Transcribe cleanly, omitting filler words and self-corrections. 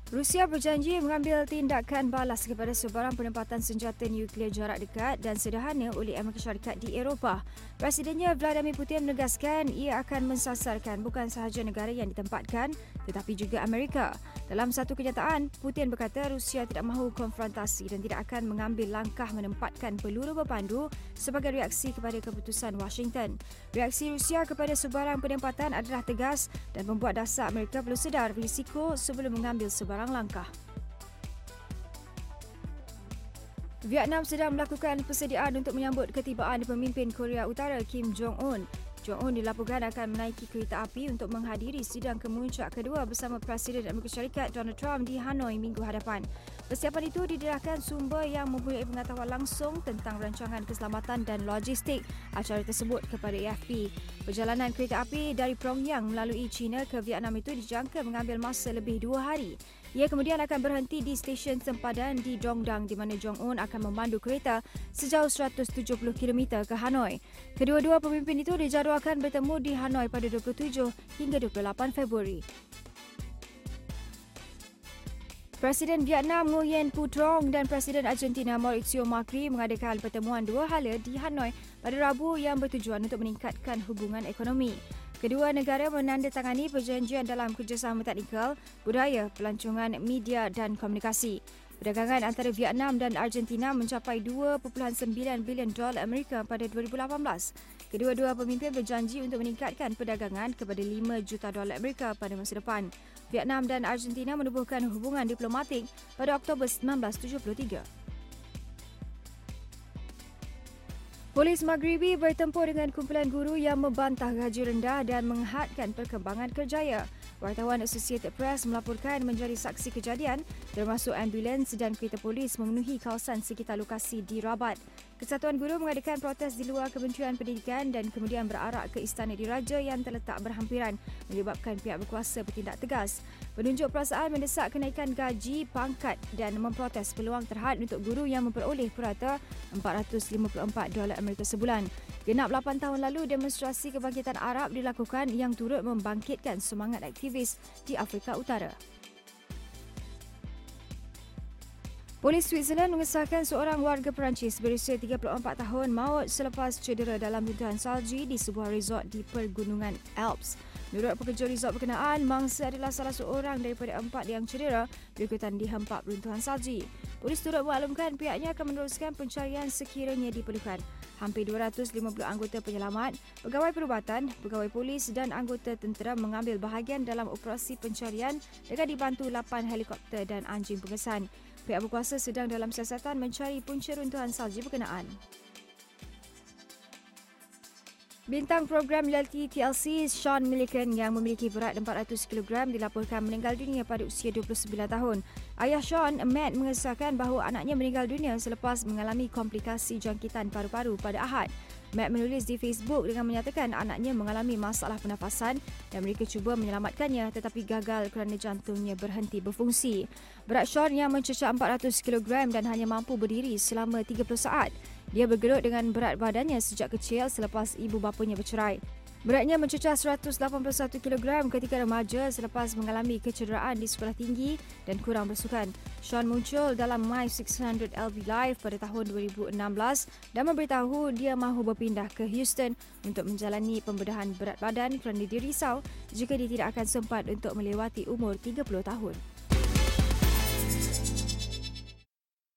Rusia berjanji mengambil tindakan balas kepada sebarang penempatan senjata nuklear jarak dekat dan sederhana oleh Amerika Syarikat di Eropah. Presidennya Vladimir Putin menegaskan ia akan mensasarkan bukan sahaja negara yang ditempatkan tetapi juga Amerika. Dalam satu kenyataan, Putin berkata Rusia tidak mahu konfrontasi dan tidak akan mengambil langkah menempatkan peluru berpandu sebagai reaksi kepada keputusan Washington. Reaksi Rusia kepada sebarang penempatan adalah tegas dan membuat dasar Amerika perlu sedar risiko sebelum mengambil sebarang langkah. Vietnam sedang melakukan persediaan untuk menyambut ketibaan pemimpin Korea Utara Kim Jong-un. Jong-un dilaporkan akan menaiki kereta api untuk menghadiri sidang kemuncak kedua bersama Presiden Amerika Syarikat Donald Trump di Hanoi minggu hadapan. Persiapan itu didedahkan sumber yang mempunyai pengetahuan langsung tentang rancangan keselamatan dan logistik acara tersebut kepada AFP. Perjalanan kereta api dari Pyongyang melalui China ke Vietnam itu dijangka mengambil masa lebih 2 hari. Ia kemudian akan berhenti di stesen sempadan di Dong Dang di mana Jong-un akan memandu kereta sejauh 170 km ke Hanoi. Kedua-dua pemimpin itu dijadualkan bertemu di Hanoi pada 27 hingga 28 Februari. Presiden Vietnam Nguyen Phu Trong dan Presiden Argentina Mauricio Macri mengadakan pertemuan dua hala di Hanoi pada Rabu yang bertujuan untuk meningkatkan hubungan ekonomi. Kedua negara menandatangani perjanjian dalam kerjasama teknikal, budaya, pelancongan media dan komunikasi. Perdagangan antara Vietnam dan Argentina mencapai $2.9 bilion Amerika pada 2018. Kedua-dua pemimpin berjanji untuk meningkatkan perdagangan kepada $5 juta Amerika pada masa depan. Vietnam dan Argentina menubuhkan hubungan diplomatik pada Oktober 1973. Polis Maghribi bertempur dengan kumpulan guru yang membantah gaji rendah dan menghadkan perkembangan kerjaya. Wartawan Associated Press melaporkan menjadi saksi kejadian termasuk ambulans dan kereta polis memenuhi kawasan sekitar lokasi di Rabat. Kesatuan Guru mengadakan protes di luar Kementerian Pendidikan dan kemudian berarak ke Istana Diraja yang terletak berhampiran menyebabkan pihak berkuasa bertindak tegas. Penunjuk perasaan mendesak kenaikan gaji, pangkat dan memprotes peluang terhad untuk guru yang memperoleh purata $454 Amerika sebulan. Genap 8 tahun lalu, demonstrasi kebangkitan Arab dilakukan yang turut membangkitkan semangat aktivis di Afrika Utara. Polis Switzerland mengesahkan seorang warga Perancis berusia 34 tahun maut selepas cedera dalam runtuhan salji di sebuah resort di Pergunungan Alps. Menurut pekerja resort berkenaan, mangsa adalah salah seorang daripada 4 yang cedera berikutan dihempap runtuhan salji. Polis turut memaklumkan pihaknya akan meneruskan pencarian sekiranya diperlukan. Hampir 250 anggota penyelamat, pegawai perubatan, pegawai polis dan anggota tentera mengambil bahagian dalam operasi pencarian dengan dibantu 8 helikopter dan anjing pengesan. Pihak berkuasa sedang dalam siasatan mencari punca runtuhan salji berkenaan. Bintang program reality TLC Sean Millican yang memiliki berat 400 kg dilaporkan meninggal dunia pada usia 29 tahun. Ayah Sean, Matt, mengesahkan bahawa anaknya meninggal dunia selepas mengalami komplikasi jangkitan paru-paru pada Ahad. Matt menulis di Facebook dengan menyatakan anaknya mengalami masalah pernafasan dan mereka cuba menyelamatkannya tetapi gagal kerana jantungnya berhenti berfungsi. Berat Sean yang mencecah 400 kg dan hanya mampu berdiri selama 30 saat. Dia bergelut dengan berat badannya sejak kecil selepas ibu bapanya bercerai. Beratnya mencecah 181 kg ketika remaja selepas mengalami kecederaan di sekolah tinggi dan kurang bersukan. Sean muncul dalam My 600 LB Live pada tahun 2016 dan memberitahu dia mahu berpindah ke Houston untuk menjalani pembedahan berat badan kerana dia risau jika dia tidak akan sempat untuk melewati umur 30 tahun.